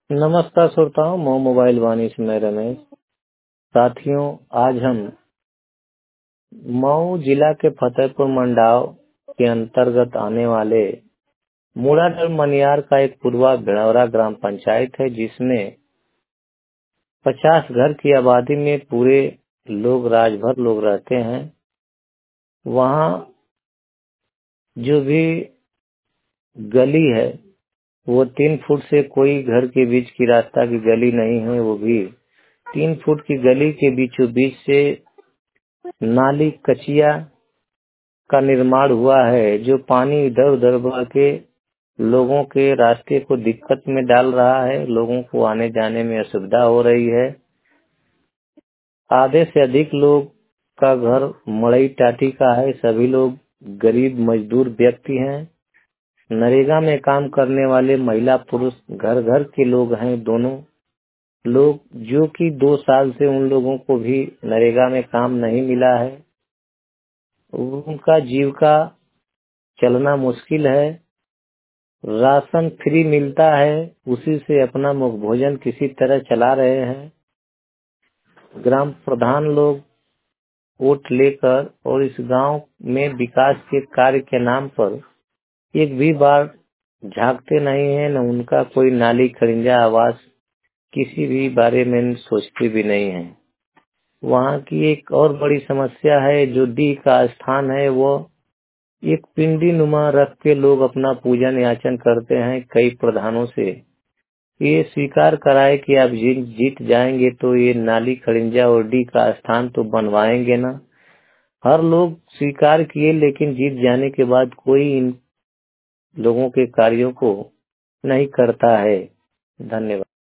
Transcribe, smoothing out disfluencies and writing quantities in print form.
नमस्कार श्रोताओं, मो मोबाइल वाणी से मैं रमेश। साथियों, आज हम मऊ जिला के फतेहपुर मंडाव के अंतर्गत आने वाले मुड़ाडर मनियार का एक पूर्वा भिड़ौरा ग्राम पंचायत है, जिसमें 50 घर की आबादी में पूरे लोग राजभर लोग रहते हैं। वहाँ जो भी गली है वो 3 फुट से कोई घर के बीच की रास्ता की गली नहीं है, वो भी 3 फुट की गली के बीचों बीच से नाली कचिया का निर्माण हुआ है, जो पानी इधर उधर बह के लोगों के रास्ते को दिक्कत में डाल रहा है। लोगों को आने जाने में असुविधा हो रही है। आधे से अधिक लोग का घर मड़ई टाटी का है। सभी लोग गरीब मजदूर व्यक्ति हैं। नरेगा में काम करने वाले महिला पुरुष घर घर के लोग हैं, दोनों लोग, जो कि 2 साल से उन लोगों को भी नरेगा में काम नहीं मिला है। उनका जीविका चलना मुश्किल है। राशन फ्री मिलता है, उसी से अपना मुख भोजन किसी तरह चला रहे हैं। ग्राम प्रधान लोग वोट लेकर और इस गांव में विकास के कार्य के नाम पर एक भी बार झांकते नहीं है, न उनका कोई नाली खड़िंजा आवास किसी भी बारे में सोचते भी नहीं है। वहाँ की एक और बड़ी समस्या है, जो डी का स्थान है, वो एक पिंडी नुमा रख के लोग अपना पूजन याचन करते हैं। कई प्रधानों से ये स्वीकार कराए कि आप जीत जाएंगे तो ये नाली खड़िंजा और डी का स्थान तो बनवाएंगे ना। हर लोग स्वीकार किए, लेकिन जीत जाने के बाद कोई इन लोगों के कार्यों को नहीं करता है। धन्यवाद।